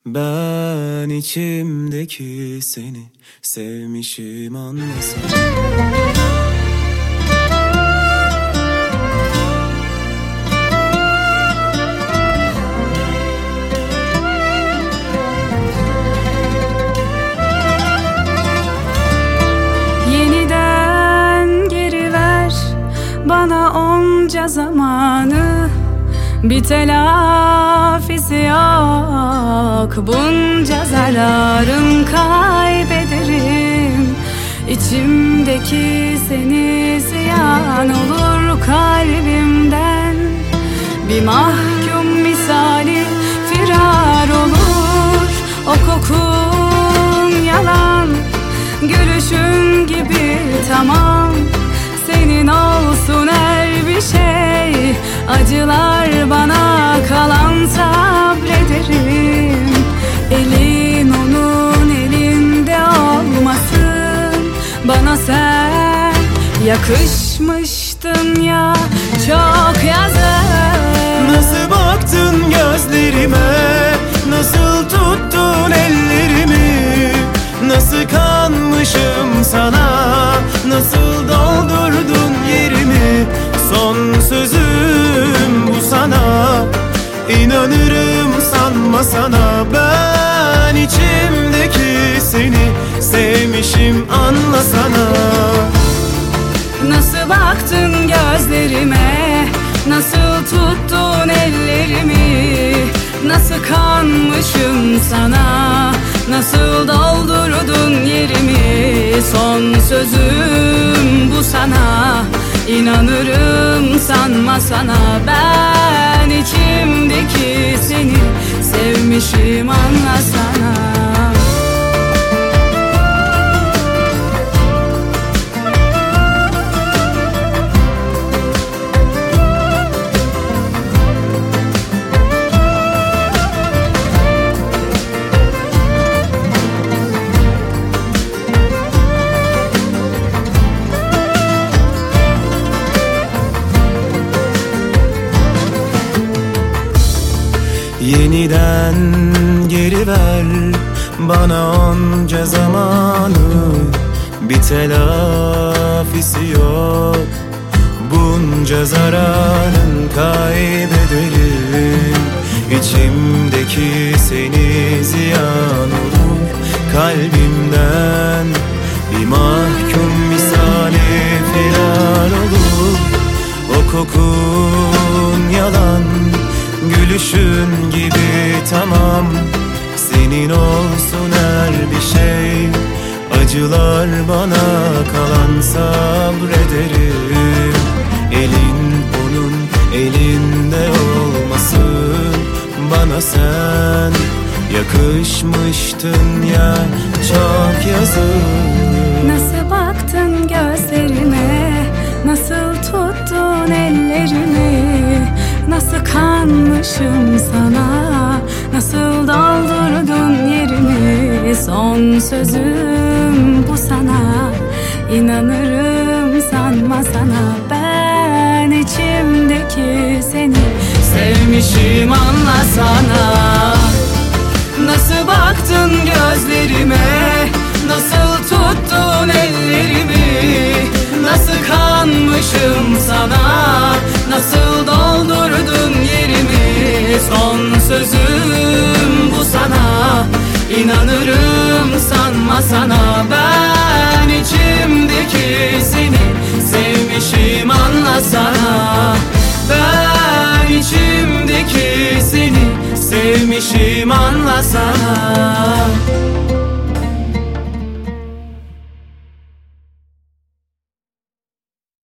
Ben içimdeki seni sevmişim anlasana. Yeniden geri ver bana onca zamanı. Bir telafisi yok bunca zararım, kaybederim. İçimdeki seni ziyan olur kalbimden. Bir mahkum misali firar olur. O kokun yalan, gülüşün gibi tamam. Senin olsun her bir şey. Acılar bana kalan, sabrederim. Elin onun elinde olmasın. Bana sen yakışmıştın ya, çok yazık. Nasıl baktın gözlerime, nasıl tuttun ellerimi, nasıl kanmışım sana, nasıl doldurdun yerimi. Son sözüm bu sana, inanırım sanma sana. Ben içimdeki seni sevmişim anlasana. Nasıl baktın gözlerime, nasıl tuttun ellerimi, nasıl kanmışım sana, nasıl doldurdun yerimi. Son sözüm bu sana, İnanırım sanma sana. Ben içimdeki seni sevmişim anlasana. Yeniden geri ver bana onca zamanı. Bir telafisi yok bunca zararın, kaybederim. İçimdeki seni ziyan olur kalbimden. Bir mahkum misali firar olur. O kokun yalan, gülüşün gibi tamam. Senin olsun her bir şey. Acılar bana kalan, sabrederim. Elin onun elinde olmasın. Bana sen yakışmıştın ya, çok yazık. Nasıl baktın gözlerime, nasıl tuttun ellerimi, nasıl kanmışım sana, nasıl doldurdun yerimi. Son sözüm bu sana, inanırım sanma sana. Ben içimdeki seni sevmişim anlasana. Nasıl baktın gözlerime, nasıl tuttun ellerimi, nasıl kanmışım sana, nasıl doldurdun yerimi. Son sözüm bu sana, inanırım sanma sana. Ben içimdeki seni sevmişim anlasana. Ben içimdeki seni sevmişim anlasana.